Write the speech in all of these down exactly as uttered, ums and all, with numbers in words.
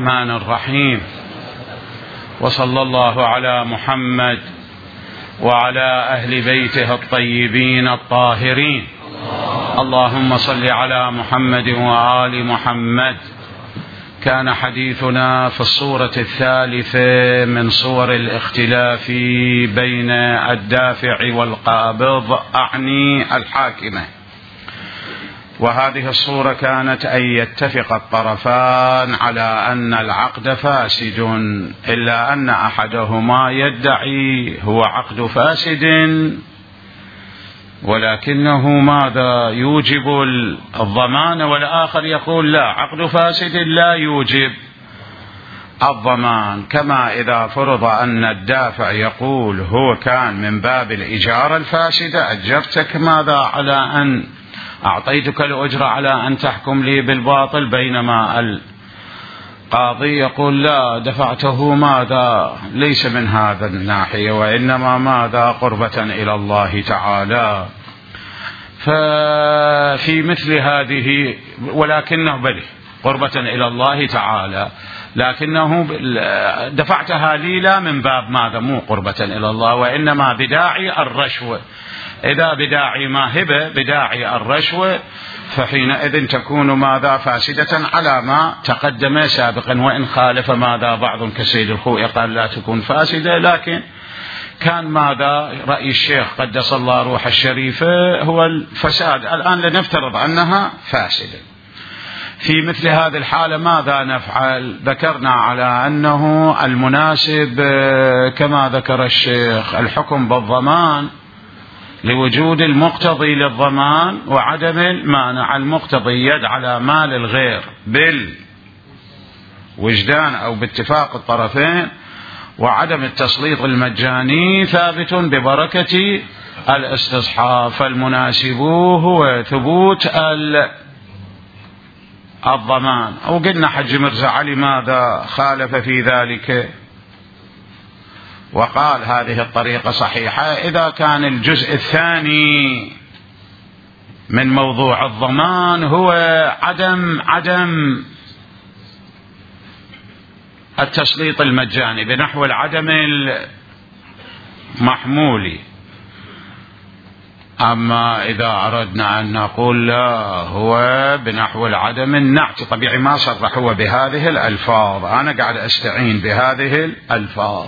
الرحمن الرحيم، وصلى الله على محمد وعلى أهل بيته الطيبين الطاهرين. اللهم صل على محمد وآل محمد. كان حديثنا في الصورة الثالثة من صور الاختلاف بين الدافع والقابض، أعني الحاكمة، وهذه الصورة كانت أن يتفق الطرفان على أن العقد فاسد، إلا أن أحدهما يدعي هو عقد فاسد ولكنه ماذا يوجب الضمان، والآخر يقول لا، عقد فاسد لا يوجب الضمان. كما إذا فرض أن الدافع يقول هو كان من باب الإجارة الفاسدة، أجرتك ماذا على أن أعطيتك الأجرة على أن تحكم لي بالباطل، بينما القاضي يقول لا، دفعته ماذا ليس من هذا الناحية، وإنما ماذا قربة إلى الله تعالى. ففي مثل هذه، ولكنه بل قربة إلى الله تعالى، لكنه دفعتها لي لا من باب ماذا، مو قربة إلى الله، وإنما بداعي الرشوة. إذا بداعي ما هبة بداعي الرشوة، فحينئذ تكون ماذا فاسدة على ما تقدم سابقا، وإن خالف ماذا بعض كسيد الخوئي قال لا تكون فاسدة، لكن كان ماذا رأي الشيخ قدس الله روح الشريفة هو الفساد. الآن لنفترض أنها فاسدة. في مثل هذه الحالة ماذا نفعل؟ ذكرنا على أنه المناسب كما ذكر الشيخ الحكم بالضمان لوجود المقتضي للضمان وعدم المانع. المقتضي يد على مال الغير بالوجدان أو باتفاق الطرفين، وعدم التسليط المجاني ثابت ببركة الاستصحاب. فالمناسب هو ثبوت الضمان. وقلنا حج مرزا علي ماذا خالف في ذلك، وقال هذه الطريقة صحيحة إذا كان الجزء الثاني من موضوع الضمان هو عدم عدم التسليط المجاني بنحو العدم المحمول. أما إذا أردنا أن نقول لا، هو بنحو العدم النعت، طبيعي ما صرح هو بهذه الألفاظ، أنا قاعد أستعين بهذه الألفاظ،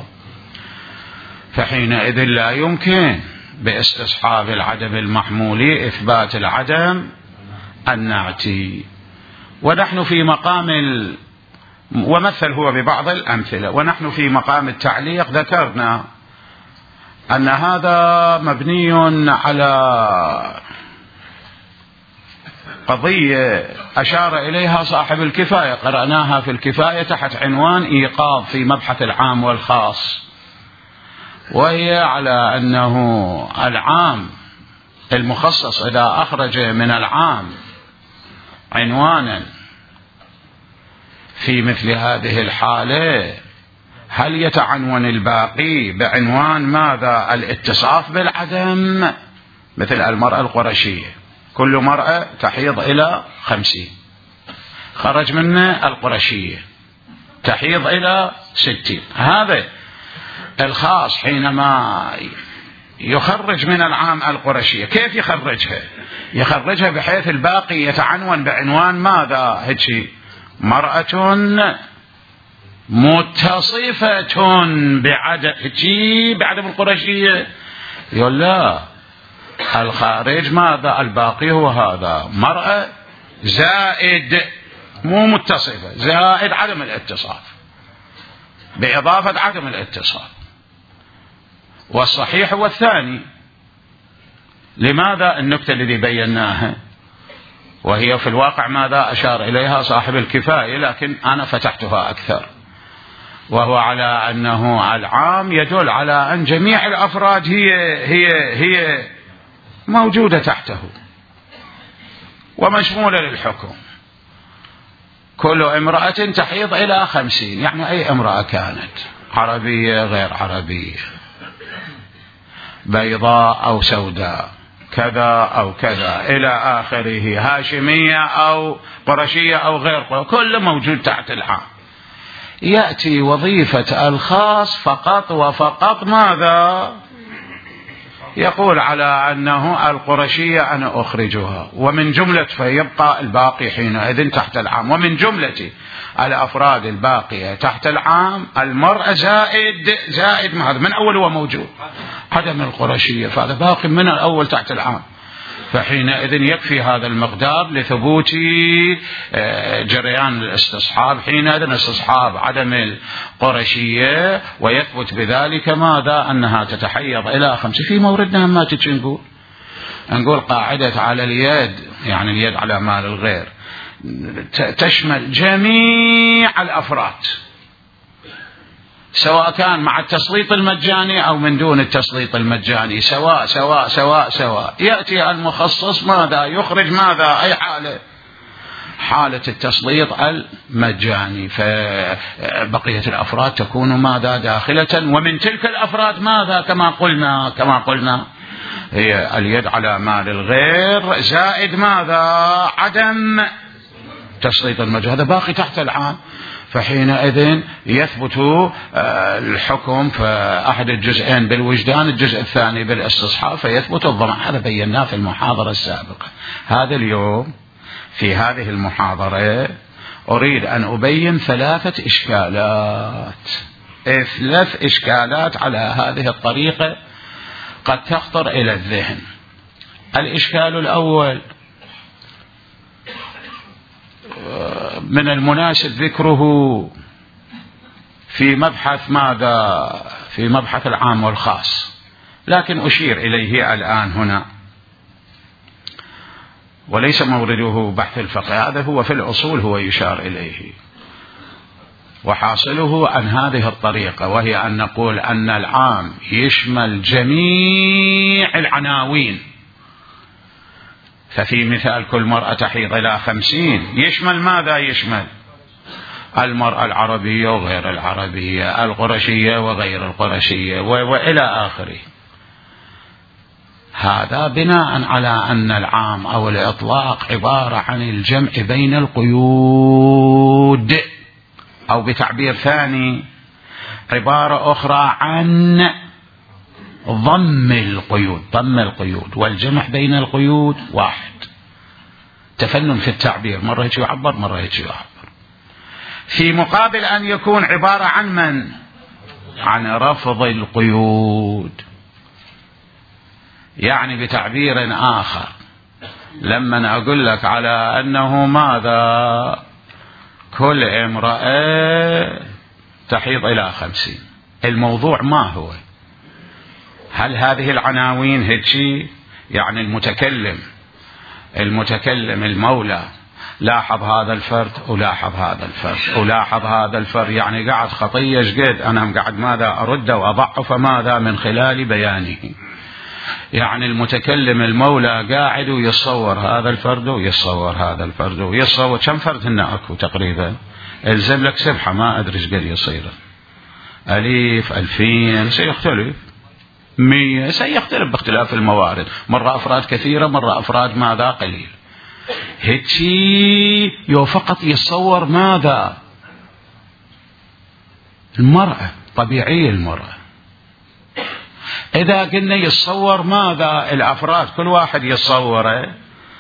فحينئذ لا يمكن باستصحاب العدم المحمول إثبات العدم النعتي. ونحن في مقام ال... ومثل هو ببعض الأمثلة، ونحن في مقام التعليق ذكرنا أن هذا مبني على قضية أشار إليها صاحب الكفاية، قرأناها في الكفاية تحت عنوان إيقاظ في مبحث العام والخاص، وهي على أنه العام المخصص إذا أخرج من العام عنوانا في مثل هذه الحالة، هل يتعنون الباقي بعنوان ماذا الاتصاف بالعدم؟ مثل المرأة القرشية، كل مرأة تحيض إلى خمسين، خرج منه القرشية تحيض إلى ستين. هذا الخاص حينما يخرج من العام القرشية كيف يخرجها؟ يخرجها بحيث الباقي يتعنون بعنوان ماذا؟ هيك مرأة متصفة بعدم هيك بعدم القرشية. يقول لا، الخارج ماذا؟ الباقي هو هذا مرأة زائد مو متصفة، زائد عدم الاتصاف بإضافة عدم الاتصاف. والصحيح هو الثاني. لماذا؟ النكتة الذي بيناها، وهي في الواقع ماذا أشار إليها صاحب الكفاية، لكن أنا فتحتها أكثر، وهو على أنه العام يدل على أن جميع الأفراد هي هي هي موجودة تحته ومشمولة للحكم. كل امرأة تحيض إلى خمسين، يعني أي امرأة كانت، عربية غير عربية، بيضاء أو سوداء، كذا أو كذا إلى آخره، هاشمية أو قرشية أو غير قرشية، كله موجود تحت العام. يأتي وظيفة الخاص فقط وفقط ماذا؟ يقول على أنه القرشية أنا أخرجها ومن جملة، فيبقى الباقي حينئذ تحت العام، ومن جملة الأفراد الباقية تحت العام المرأة زائد زائد ما هذا من أول هو موجود عدم القرشية، فهذا باقي من الأول تحت العام، فحينئذ يكفي هذا المقدار لثبوت جريان الاستصحاب، حينئذ استصحاب عدم القرشية، ويثبت بذلك ماذا؟ أنها تتحيض إلى خمس. في موردنا ما تجي نقول نقول قاعدة على اليد، يعني اليد على مال الغير، تشمل جميع الأفراد سواء كان مع التسليط المجاني أو من دون التسليط المجاني، سواء سواء سواء سواء. يأتي المخصص ماذا؟ يخرج ماذا؟ أي حالة؟ حالة التسليط المجاني، فبقية الأفراد تكون ماذا؟ داخلة. ومن تلك الأفراد ماذا؟ كما قلنا كما قلنا هي اليد على مال الغير زائد ماذا؟ عدم تسليط المجاني، هذا باقي تحت العام، فحينئذ يثبت الحكم في أحد الجزئين بالوجدان، الجزء الثاني بالاستصحاب، فيثبت الضمان. هذا بيناه في المحاضرة السابقة. هذا اليوم في هذه المحاضرة أريد أن أبين ثلاثة إشكالات، ثلاث إشكالات على هذه الطريقة قد تخطر إلى الذهن. الإشكال الأول من المناسب ذكره في مبحث ماذا؟ في مبحث العام والخاص، لكن أشير إليه الآن هنا، وليس مورده بحث الفقه، هذا هو في الأصول هو يشار إليه. وحاصله عن هذه الطريقة، وهي أن نقول أن العام يشمل جميع العناوين، ففي مثال كل مرأة تحيض إلى خمسين يشمل ماذا؟ يشمل المرأة العربية وغير العربية، القرشية وغير القرشية، وإلى آخره. هذا بناء على أن العام أو الإطلاق عبارة عن الجمع بين القيود، أو بتعبير ثاني عبارة أخرى عن ضم القيود، ضم القيود والجمع بين القيود واحد. تفنن في التعبير، مرة يجي يعبر مرة يجي يعبر. في مقابل أن يكون عبارة عن من؟ عن رفض القيود. يعني بتعبير آخر، لما أقول لك على أنه ماذا؟ كل امرأة تحيض إلى خمسين، الموضوع ما هو؟ هل هذه العناوين هيك؟ يعني المتكلم المتكلم المولى لاحظ هذا الفرد ولاحظ هذا الفرد ولاحظ هذا الفرد، يعني قاعد خطية شقد، أنا قاعد ماذا؟ أرد وأضعف ماذا؟ من خلال بيانه. يعني المتكلم المولى قاعد ويصور هذا الفرد ويصور هذا الفرد ويصور كم فرد هنا أكو تقريبا؟ الزم لك سبحة ما أدري ايش قد يصير، أليف ألفين سيختلف، مية سيختلف باختلاف الموارد، مرة أفراد كثيرة مرة أفراد ماذا؟ قليل. هيك يو فقط يتصور ماذا؟ المرأة طبيعية، المرأة. إذا قلنا يتصور ماذا؟ الأفراد كل واحد يتصوره،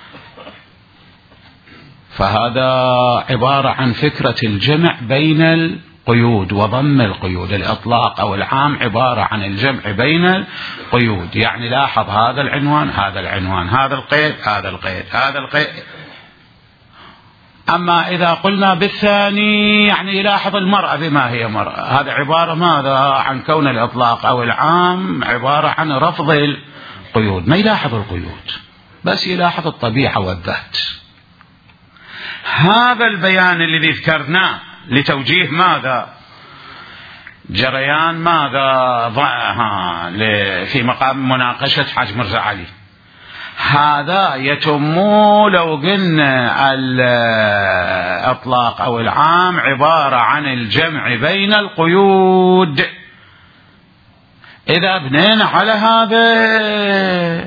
فهذا عبارة عن فكرة الجمع بين القيود وضم القيود. الإطلاق أو العام عبارة عن الجمع بين القيود، يعني لاحظ هذا العنوان هذا العنوان، هذا القيد هذا القيد هذا القيد. أما إذا قلنا بالثاني يعني يلاحظ المرأة بما هي مرأة، هذا عبارة ماذا؟ عن كون الإطلاق أو العام عبارة عن رفض القيود، ما يلاحظ القيود بس يلاحظ الطبيعة والذات. هذا البيان الذي ذكرناه لتوجيه ماذا؟ جريان ماذا؟ في مقام مناقشة حاج مرزا علي، هذا يتم لو قلنا الإطلاق أو العام عبارة عن الجمع بين القيود. إذا بنينا على هذا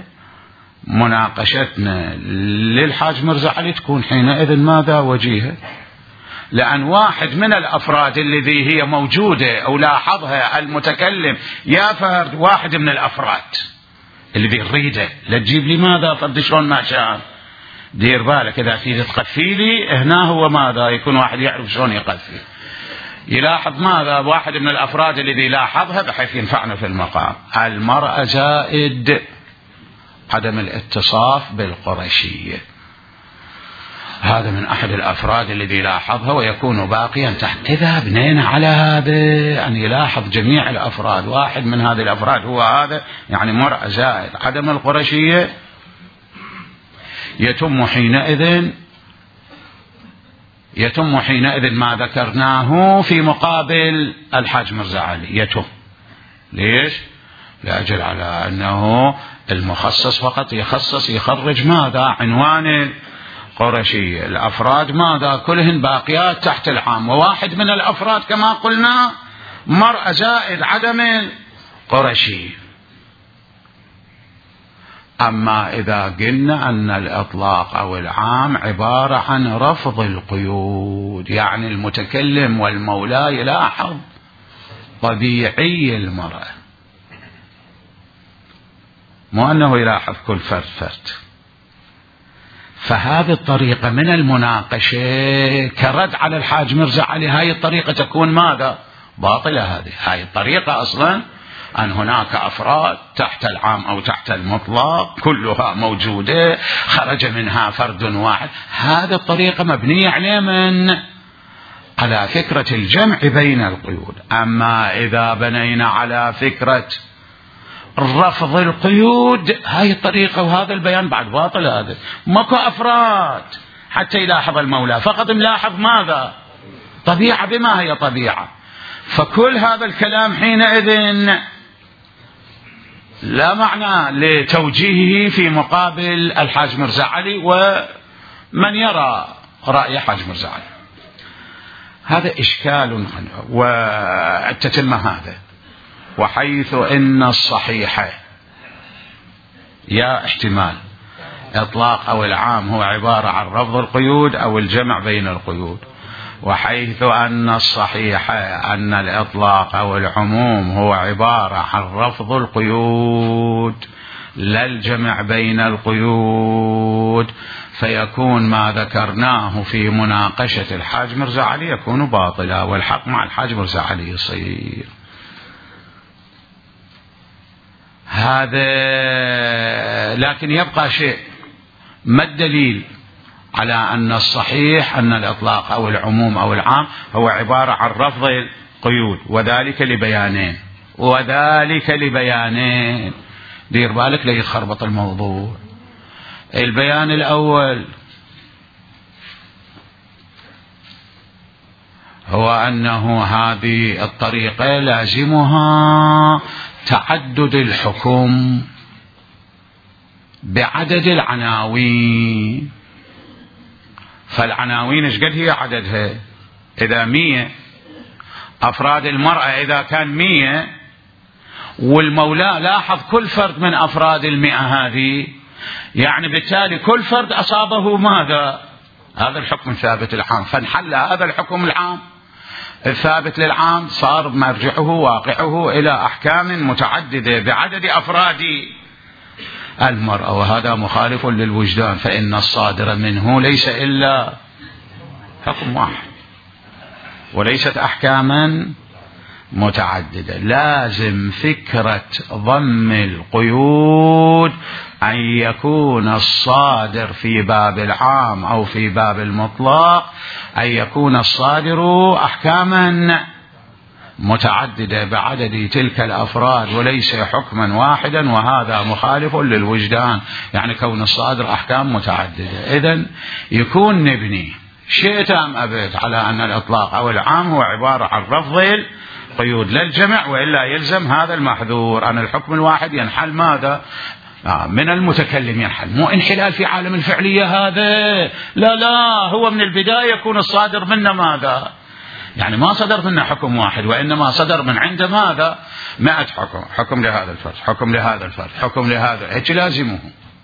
مناقشتنا للحاج مرزا علي تكون حينئذ ماذا؟ وجيهة. لأن واحد من الأفراد الذي هي موجودة أو لاحظها المتكلم يا فرد واحد من الأفراد الذي نريده، لا تجيب لي ماذا فرد شلون ما شاء. دير بالك إذا تريد تقفي لي هنا هو ماذا يكون واحد يعرف شلون يقفي، يلاحظ ماذا واحد من الأفراد الذي لاحظها بحيث ينفعنا في المقام. المرأة زائد عدم الاتصاف بالقرشية، هذا من أحد الأفراد الذي لاحظها ويكون باقيا تحت. إذا بنينا على هذا أن يلاحظ جميع الأفراد، واحد من هذه الأفراد هو هذا، يعني مرأة زائد عدم القرشية، يتم حينئذ يتم حينئذ ما ذكرناه في مقابل الحاج مرزا علي. يتم ليش؟ لأجل على أنه المخصص فقط يخصص يخرج ماذا؟ عنوان قرشي. الأفراد ماذا؟ كلهن باقيات تحت العام، وواحد من الأفراد كما قلنا مرأة زائد عدم قرشي. أما إذا قلنا أن الإطلاق أو العام عبارة عن رفض القيود، يعني المتكلم والمولى يلاحظ طبيعي المرأة، مو أنه يلاحظ كل فرد فرد. فهذه الطريقة من المناقشة كرد على الحاج مرزا علي، هاي الطريقة تكون ماذا؟ باطلة. هذه هاي الطريقة أصلا أن هناك أفراد تحت العام أو تحت المطلق كلها موجودة، خرج منها فرد واحد. هذه الطريقة مبنية على من؟ على فكرة الجمع بين القيود. أما إذا بنينا على فكرة رفض القيود، هاي الطريقة وهذا البيان بعد باطل. هذا ماكو أفراد حتى يلاحظ المولى، فقط ملاحظ ماذا؟ طبيعة. بما هي طبيعة؟ فكل هذا الكلام حينئذ لا معنى لتوجيهه في مقابل الحاج مرزا علي ومن يرى رأي حاج مرزا علي. هذا إشكال وتتم هذا. وحيث إن الصحيح يا احتمال إطلاق أو العام هو عبارة عن رفض القيود أو الجمع بين القيود، وحيث أن الصحيح أن الإطلاق أو العموم هو عبارة عن رفض القيود لا الجمع بين القيود، فيكون ما ذكرناه في مناقشة الحاج مرزا علي يكون باطلا، والحق مع الحاج مرزا علي يصير. هذا لكن يبقى شيء، ما الدليل على أن الصحيح أن الإطلاق أو العموم أو العام هو عبارة عن رفض القيود؟ وذلك لبيانين وذلك لبيانين دير بالك لا يتخربط الموضوع. البيان الأول هو أنه هذه الطريقة لازمها تعدد الحكم بعدد العناوين. فالعناوين ايش قد هي عددها؟ إذا مية أفراد المرأة، إذا كان مية والمولى لاحظ كل فرد من أفراد المئة هذه، يعني بالتالي كل فرد أصابه ماذا؟ هذا الحكم الثابت العام. فانحل هذا الحكم العام الثابت للعام، صار مرجعه واقعه إلى أحكام متعددة بعدد أفراد المرأة، وهذا مخالف للوجدان، فإن الصادر منه ليس إلا حكم واحد وليست أحكاما متعددة. لازم فكرة ضم القيود أن يكون الصادر في باب العام أو في باب المطلق أن يكون الصادر أحكاما متعددة بعدد تلك الأفراد وليس حكما واحدا، وهذا مخالف للوجدان، يعني كون الصادر أحكام متعددة. إذن يكون نبني شئت أم أبيت على أن الإطلاق أو العام هو عبارة عن رفض القيود لا الجمع، وإلا يلزم هذا المحذور أن الحكم الواحد ينحل ماذا؟ آه من المتكلم ينحل، مو انحلال في عالم الفعلية هذا. لا لا، هو من البداية يكون الصادر منا ماذا؟ يعني ما صدر منا حكم واحد، وإنما صدر من عند ماذا؟ مئة حكم، حكم لهذا الفرد، حكم لهذا الفرد، حكم لهذا، هيك لازمه.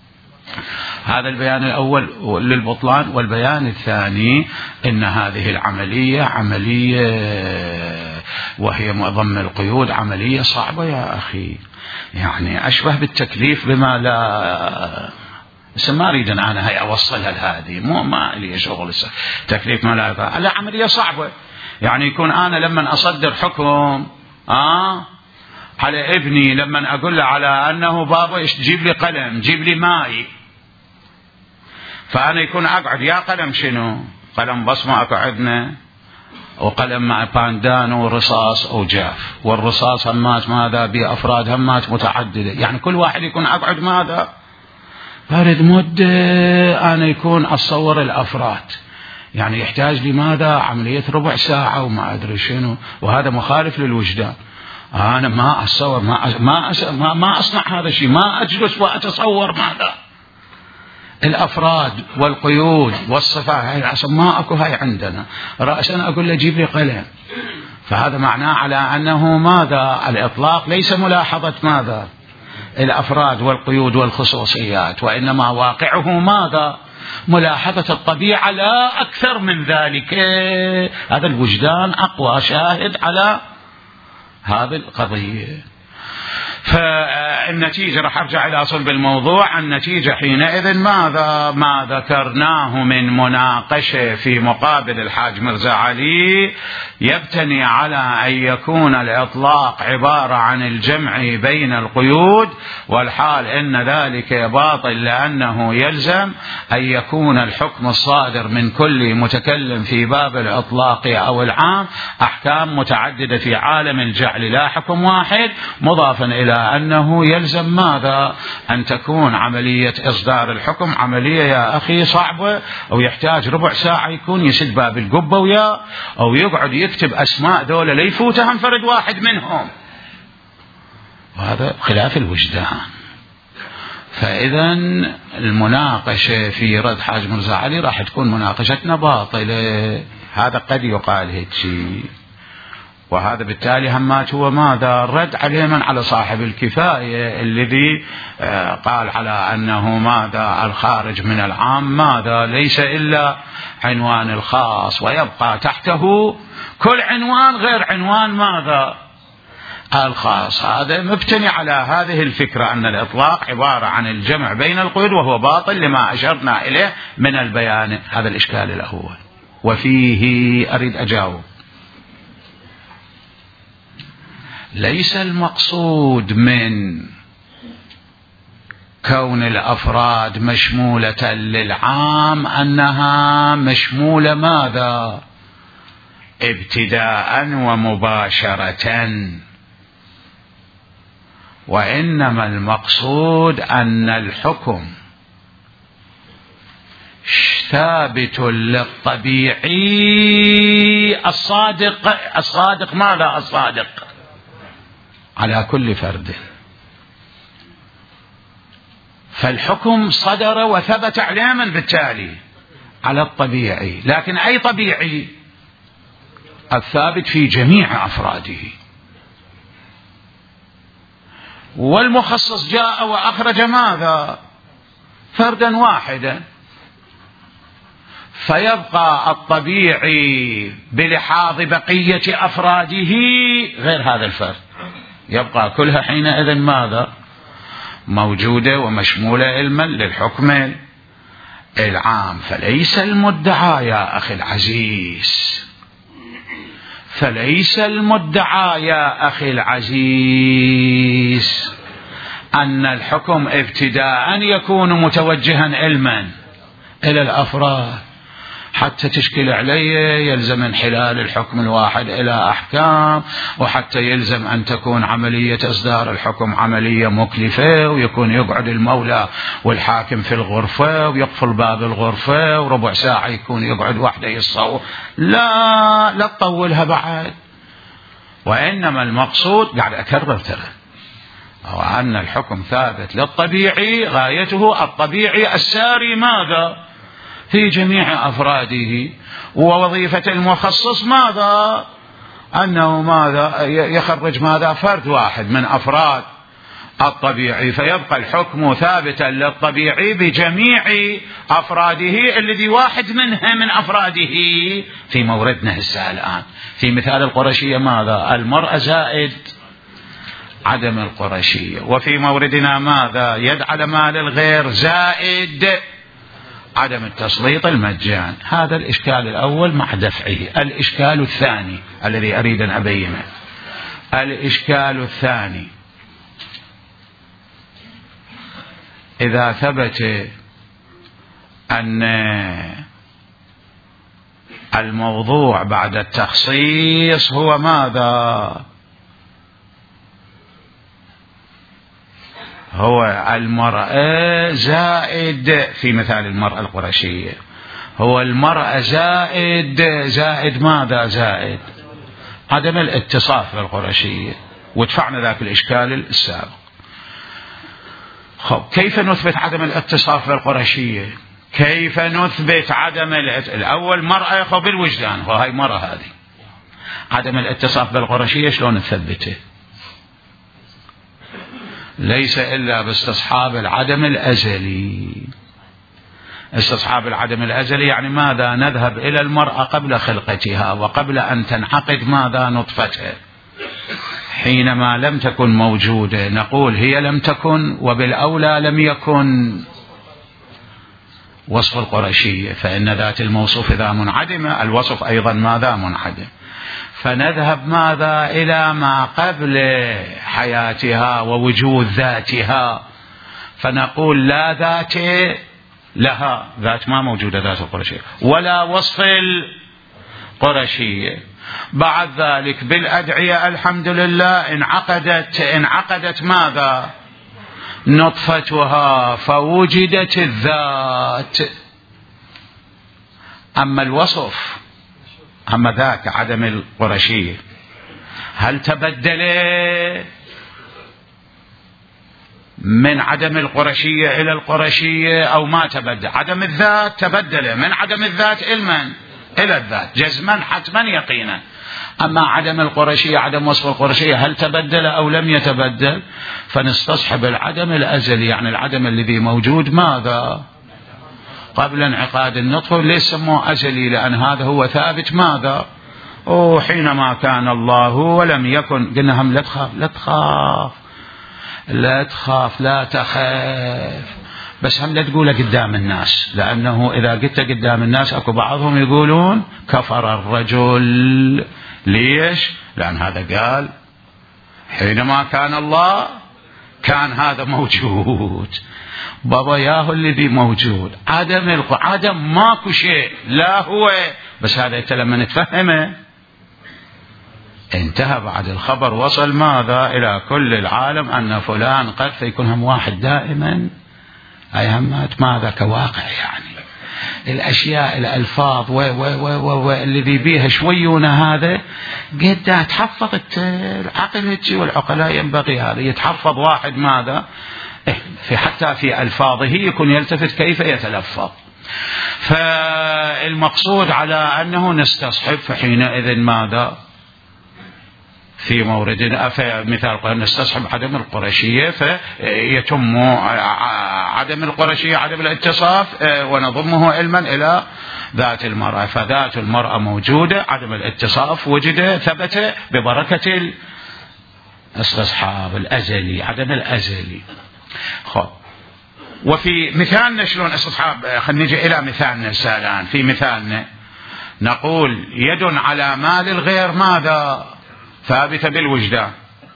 هذا البيان الأول للبطلان. والبيان الثاني إن هذه العملية عملية وهي ضم القيود عملية صعبة يا أخي، يعني أشبه بالتكليف بما لا، بس ما أريد أن أنا هي أوصلها لهذه، مو ما لي شغل تكليف ما لا، لا عملية صعبة. يعني يكون أنا لما أصدر حكم آه على ابني، لما أقول له على أنه بابا جيب لي قلم جيب لي ماي، فأنا يكون أقعد يا قلم شنو؟ قلم بصمة أقعدنا، وقلم مع باندان ورصاص أو جاف، والرصاص همات ماذا بأفراد همات متعددة، يعني كل واحد يكون أقعد ماذا بارد مدة أنا يكون أصور الأفراد، يعني يحتاج لماذا عملية ربع ساعة وما أدري شنو، وهذا مخالف للوجدان. أنا ما أتصور ما ما ما, ما أصنع هذا الشيء، ما أجلس وأتصور ماذا الأفراد والقيود والصفات، هاي العصب ما أكو هاي عندنا رأسا أقول له جيب لي قلم. فهذا معناه على أنه ماذا الإطلاق ليس ملاحظة ماذا الأفراد والقيود والخصوصيات، وإنما واقعه ماذا ملاحظة الطبيعة لا أكثر من ذلك. هذا الوجدان أقوى شاهد على هذه القضية. فالنتيجة راح أرجع إلى صلب الموضوع. النتيجة حينئذ ماذا ما ذكرناه من مناقشة في مقابل الحاج مرزا علي يبتني على أن يكون الإطلاق عبارة عن الجمع بين القيود، والحال إن ذلك باطل، لأنه يلزم أن يكون الحكم الصادر من كل متكلم في باب الإطلاق أو العام أحكام متعددة في عالم الجعل لا حكم واحد، مضافا إلى أنه يلزم ماذا أن تكون عملية إصدار الحكم عملية يا أخي صعبة، أو يحتاج ربع ساعة يكون يسد باب القبة ويا أو يقعد يكتب أسماء دولة ليفوتهم فرد واحد منهم، وهذا خلاف الوجدان. فإذا المناقشة في رد حاج مرزا علي راح تكون مناقشتنا باطلة، هذا قد يقال هيك شيء، وهذا بالتالي همات هو ماذا الرد عليه من على صاحب الكفاية الذي قال على أنه ماذا الخارج من العام ماذا ليس إلا عنوان الخاص، ويبقى تحته كل عنوان غير عنوان ماذا الخاص. هذا مبتني على هذه الفكرة أن الإطلاق عبارة عن الجمع بين القيود، وهو باطل لما أشرنا إليه من البيان. هذا الإشكال الأول. وفيه أريد أجاوب، ليس المقصود من كون الأفراد مشمولة للعام أنها مشمولة ماذا ابتداء ومباشرة، وإنما المقصود أن الحكم ثابت للطبيعي الصادق. الصادق ماذا الصادق على كل فرد، فالحكم صدر وثبت عليه من بالتالي على الطبيعي، لكن أي طبيعي الثابت في جميع أفراده. والمخصص جاء وأخرج ماذا فردا واحدا، فيبقى الطبيعي بلحاظ بقية أفراده غير هذا الفرد، يبقى كلها حينئذ ماذا موجودة ومشمولة علما للحكم العام. فليس المدعى يا أخي العزيز، فليس المدعى يا أخي العزيز أن الحكم ابتداء يكون متوجها علما إلى الأفراد، حتى تشكل عليه يلزم انحلال الحكم الواحد إلى أحكام، وحتى يلزم أن تكون عملية إصدار الحكم عملية مكلفة، ويكون يقعد المولى والحاكم في الغرفة ويقفل باب الغرفة وربع ساعة يكون يقعد وحده يصور. لا لا تطولها بعد. وإنما المقصود قاعد أكرر ترى وأن الحكم ثابت للطبيعي، غايته الطبيعي الساري ماذا في جميع أفراده، ووظيفة المخصص ماذا أنه ماذا يخرج ماذا فرد واحد من أفراد الطبيعي، فيبقى الحكم ثابتا للطبيعي بجميع أفراده الذي واحد منها من أفراده في موردنا هسه الآن. في مثال القرشية ماذا؟ المرأة زائد عدم القرشية، وفي موردنا ماذا؟ يد على مال الغير زائد عدم التسليط المجان. هذا الإشكال الأول مع دفعه. الإشكال الثاني الذي أريد أن أبينه، الإشكال الثاني إذا ثبت أن الموضوع بعد التخصيص هو ماذا؟ هو المرأة زائد، في مثال المرأة القرشية هو المرأة زائد زائد ماذا؟ زائد عدم الاتصاف بالقرشية، ودفعنا ذاك الإشكال السابق. خب كيف نثبت عدم الاتصاف بالقرشية؟ كيف نثبت عدم الأول مرأة يخو بالوجدان، وهي مرأة هذه عدم الاتصاف بالقرشية شلون نثبته؟ ليس إلا باستصحاب العدم الأزلي. استصحاب العدم الأزلي يعني ماذا؟ نذهب إلى المرأة قبل خلقتها وقبل أن تنعقد ماذا؟ نطفتها، حينما لم تكن موجودة نقول هي لم تكن، وبالأولى لم يكن وصف القرشية، فإن ذات الموصوف إذا منعدمة الوصف أيضا ماذا؟ منعدم. فنذهب ماذا؟ إلى ما قبل حياتها ووجود ذاتها، فنقول لا ذات لها، ذات ما موجودة ذات القرشية، ولا وصف القرشية. بعد ذلك بالأدعية الحمد لله انعقدت انعقدت ماذا؟ نطفتها، فوجدت الذات. أما الوصف، أما ذاك عدم القرشية هل تبدل من عدم القرشية إلى القرشية أو ما تبدل؟ عدم الذات تبدل من عدم الذات إلى إلى الذات جزما حتما يقينا. أما عدم القرشية عدم وصف القرشية هل تبدل أو لم يتبدل؟ فنستصحب العدم الأزلي، يعني العدم الذي موجود ماذا؟ قبل انعقاد النطفة. ليش سموه أزلي؟ لأن هذا هو ثابت ماذا؟ وحينما كان الله ولم يكن. قلنا هم لا تخاف لا تخاف لا تخاف لا تخاف، بس هم لا تقوله قدام الناس، لأنه إذا قلت قدام الناس أكو بعضهم يقولون كفر الرجل. ليش؟ لأن هذا قال حينما كان الله كان هذا موجود، بابا ياهو الذي موجود، عدم الق... عدم ماكو شيء، لا هو، بس هذا انت لما نتفهمه انتهى. بعد الخبر وصل ماذا؟ إلى كل العالم أن فلان قد، فيكون هم واحد دائما أي همات ماذا؟ كواقع، يعني الأشياء الألفاظ والذي بيها شويونا هذا قد تحفظت العقل والعقلاء، ينبغي هذا يتحفظ واحد ماذا؟ في حتى في ألفاظه يكون يلتفت كيف يتلفظ. فالمقصود على أنه نستصحب، فحينئذ ماذا؟ في موردنا في مثال قلنا نستصحب عدم القرشية، فيتم عدم القرشية عدم الاتصاف ونضمه علما إلى ذات المرأة. فذات المرأة موجودة، عدم الاتصاف وجد ثبت ببركة الاستصحاب الأزلي، عدم الأزلي. خب وفي مثالنا شلون استصحاب؟ خلينا نجي إلى مثالنا الآن. في مثالنا نقول يد على مال الغير ماذا؟ ثابتة بالوجدان،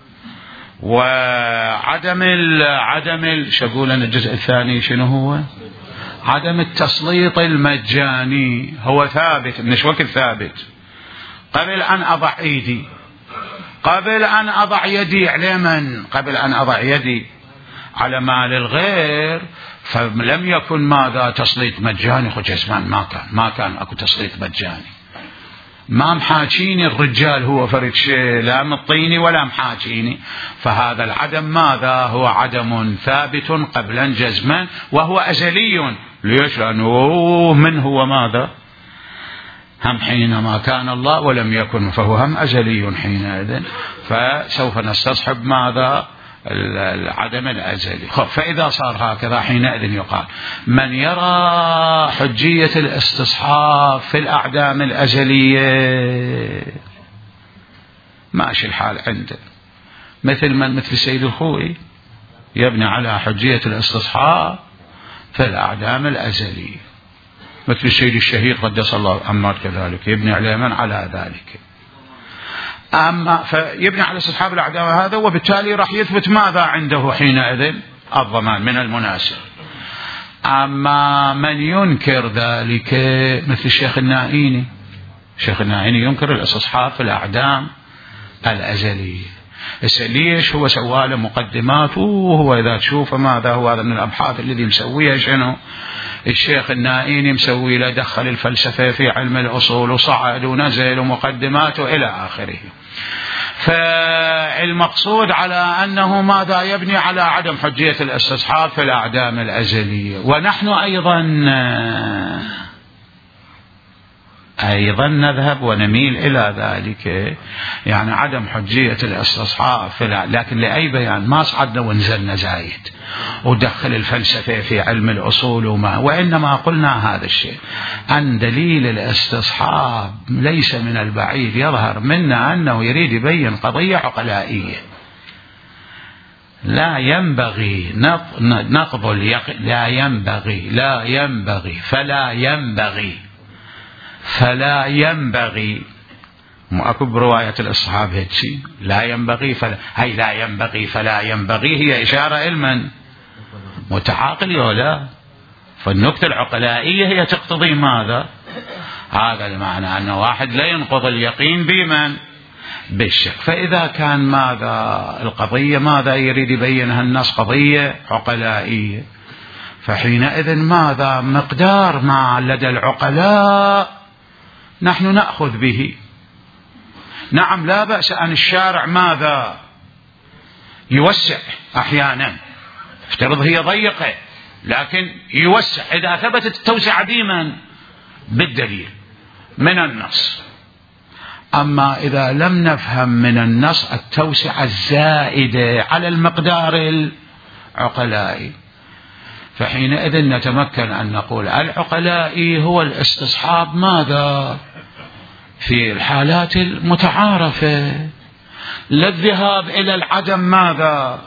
وعدم ال عدم ال شقول أن الجزء الثاني شنو هو؟ عدم التسليط المجاني هو ثابت. من وقت ثابت؟ قبل أن أضع إيدي، قبل أن أضع يدي على من؟ قبل أن أضع يدي على مال الغير، فلم يكن ماذا؟ تسليط مجاني. خو جسمان ما كان ما كان أكو تسليط مجاني. ما محاكيني الرجال هو فرد شيء، لا مطيني ولا محاكيني. فهذا العدم ماذا؟ هو عدم ثابت قبلا جزما وهو أزلي. ليش؟ لأنه من هو ماذا؟ هم حينما كان الله ولم يكن، فهو هم أزلي حينئذ. فسوف نستصحب ماذا؟ العدم الأزلي. فإذا صار هكذا حينئذ يقال من يرى حجية الاستصحاب في الأعدام الأزلية ماشي الحال عنده، مثل من مثل السيد الخوئي يبني على حجية الاستصحاب في الأعدام الأزلية، مثل السيد الشهيد قدس الله عمار كذلك يبني على من على ذلك. أما فيبني على استصحاب الأعدام هذا، وبالتالي راح يثبت ماذا عنده حينئذ؟ الضمان من المناسب. أما من ينكر ذلك مثل الشيخ النائيني، الشيخ النائيني ينكر الاستصحاب في الأعدام الأزلية. ليش؟ هو سوى له مقدمات، وهو إذا تشوف ماذا هو هذا من الأبحاث الذي مسويها شنو؟ الشيخ النائيني مسوي له دخل الفلسفة في علم الأصول وصعد ونزل ومقدماته إلى آخره. فالمقصود على أنه ماذا يبني على عدم حجية الاستصحاب في الأعدام الأزلية. ونحن أيضا أيضا نذهب ونميل إلى ذلك، يعني عدم حجية الاستصحاب في، لكن لأي بيان ما صعدنا ونزلنا زايد ودخل الفلسفة في علم الأصول وما، وإنما قلنا هذا الشيء أن دليل الاستصحاب ليس من البعيد يظهر منا أنه يريد يبين قضية عقلائية. لا ينبغي نقض اليقين، لا ينبغي لا ينبغي فلا ينبغي فلا ينبغي، مو برواية الأصحاب هيك لا ينبغي فلا، هي لا ينبغي فلا ينبغي هي إشارة إلمن متعاقل ولا، فالنكتة العقلائية هي تقتضي ماذا؟ هذا المعنى أن واحد لا ينقض اليقين بمن؟ بالشك. فإذا كان ماذا القضية ماذا يريد يبينها النص؟ قضية عقلائية، فحينئذ ماذا مقدار ما لدى العقلاء نحن نأخذ به. نعم لا بأس أن الشارع ماذا يوسع أحيانا، افترض هي ضيقة لكن يوسع إذا ثبتت التوسعة بمن؟ بالدليل من النص. أما إذا لم نفهم من النص التوسعة الزائدة على المقدار العقلائي، فحينئذ نتمكن أن نقول العقلائي هو الاستصحاب ماذا؟ في الحالات المتعارفة، لا الذهاب إلى العدم ماذا؟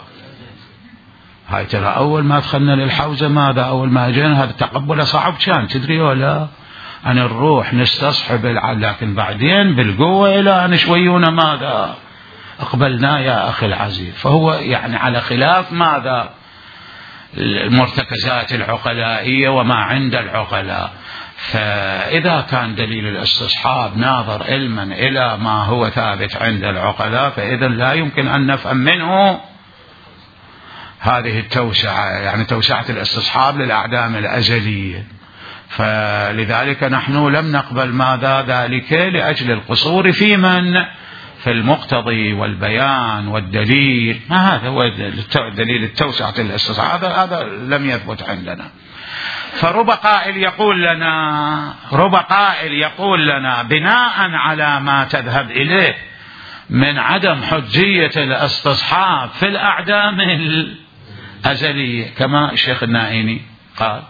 هاي ترى أول ما دخلنا للحوزة ماذا؟ أول ما جينا هذا تقبله صعب كان، تدري ولا؟ أن نروح نستصحب العدم، لكن بعدين بالقوة إلى أن شويونا ماذا؟ أقبلنا يا أخي العزيز. فهو يعني على خلاف ماذا؟ المرتكزات العقلائية وما عند العقلاء. فإذا كان دليل الاستصحاب ناظر علما إلى ما هو ثابت عند العقلاء، فإذا لا يمكن أن نفهم منه هذه التوسعة، يعني توسعة الاستصحاب للأعدام الأزلية. فلذلك نحن لم نقبل ماذا ذلك لأجل القصور في من؟ في المقتضي والبيان والدليل. ما هذا هو دليل التوسعة الاستصحاب، هذا هذا لم يثبت عندنا. فرب قائل يقول لنا رب قائل يقول لنا بناء على ما تذهب إليه من عدم حجية الاستصحاب في الأعدام الأزلية كما الشيخ النائيني قال،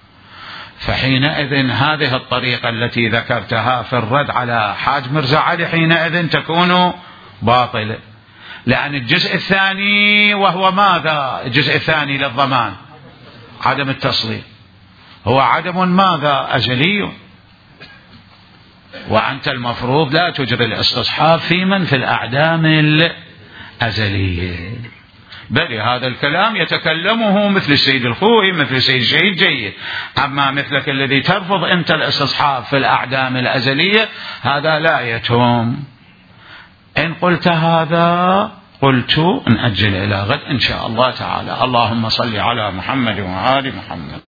فحينئذ هذه الطريقة التي ذكرتها في الرد على حاج مرزا علي حينئذ تكون باطلة، لأن الجزء الثاني وهو ماذا؟ الجزء الثاني للضمان عدم التصليب هو عدم ماذا؟ أزلي، وأنت المفروض لا تجري الاستصحاب في من؟ في الأعدام الأزلية. بل هذا الكلام يتكلمه مثل السيد الخوئي مثل السيد الشهيد جيد، أما مثلك الذي ترفض أنت الاستصحاب في الأعدام الأزلية هذا لا يتم. إن قلت هذا قلت نأجل إلى غد إن شاء الله تعالى. اللهم صل على محمد وآل محمد.